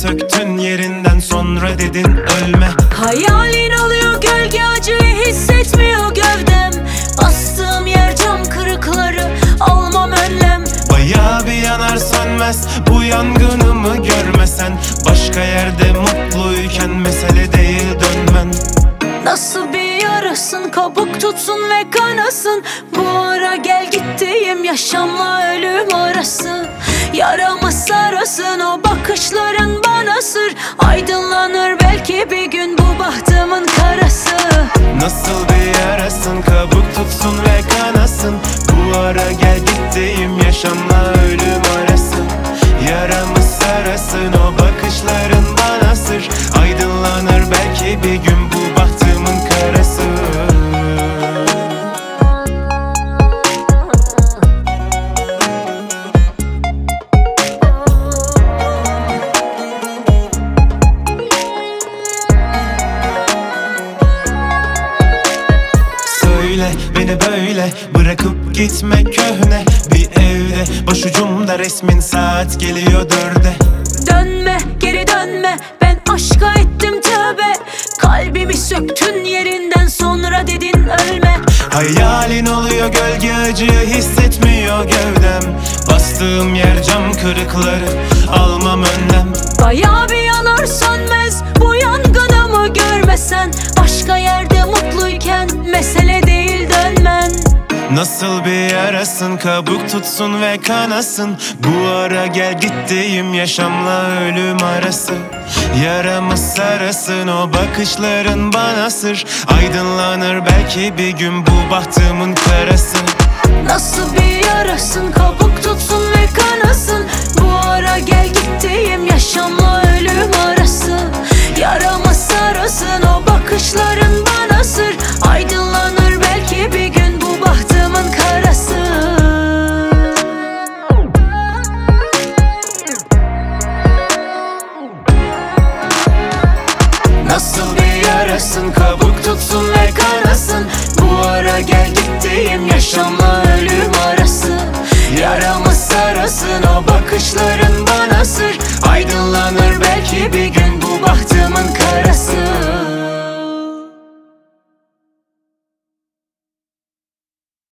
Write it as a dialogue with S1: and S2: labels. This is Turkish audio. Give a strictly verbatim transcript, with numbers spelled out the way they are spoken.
S1: söktün yerinden, sonra dedin ölme.
S2: Hayalin oluyor gölge, acıyı hissetmiyor gövdem. Bastığım yer cam kırıkları, almam önlem.
S1: Bayağı bir yanar sönmez bu yangınımı görmesen. Başka yerde mutluyken mesele değil dönmen.
S2: Nasıl bir yarasın, kabuk tutsun ve kanasın. Bu ara gel gittiğim yaşamla ölüm arası. Yaramı sarasın o bakışların bana sır. Aydınlanır belki bir gün bu bahtımın karası.
S1: Nasıl bir yarasın, kabuk tutsun ve kanasın. Bu ara gel gittiğim yaşamla ölüm arası. Yaramı sarasın o bakışların bana sır. Aydınlanır belki bir gün bu bahtımın karası. Söyle beni böyle bırakıp gitme köhne bir evde. Başucumda resmin, saat geliyor dörde.
S2: Dönme, geri dönme, ben aşka ettim tövbe. Kalbimi söktün yerinden, sonra dedin ölme.
S1: Hayalin oluyor gölge, acıyı hissetmiyor gövdem. Bastığım yer cam kırıkları, almam önlem.
S2: Bayağı bir yanar sönmez bu yangınımı görmesen. Başka yerde mutluyken mesele değil dönmen.
S1: Nasıl bir yarasın, kabuk tutsun ve kanasın. Bu ara gel gittiğim yaşamla ölüm arası. Yaramı sarasın o bakışların bana sır. Aydınlanır belki bir gün bu bahtımın karası.
S2: Nasıl bir yarasın, kabuk tutsun ve kanasın. Bu ara gel gittiğim yaşamla ölüm arası. Yaramı sarasın o bakışların bana sır. Aydınlanır belki bir gün bu bahtımın karası.
S1: Nasıl bir yarasın, kabuk tutsun ve kanasın. Bu ara gel gittiğim yaşamla ölüm arası. Yaramı sarasın o bakışlar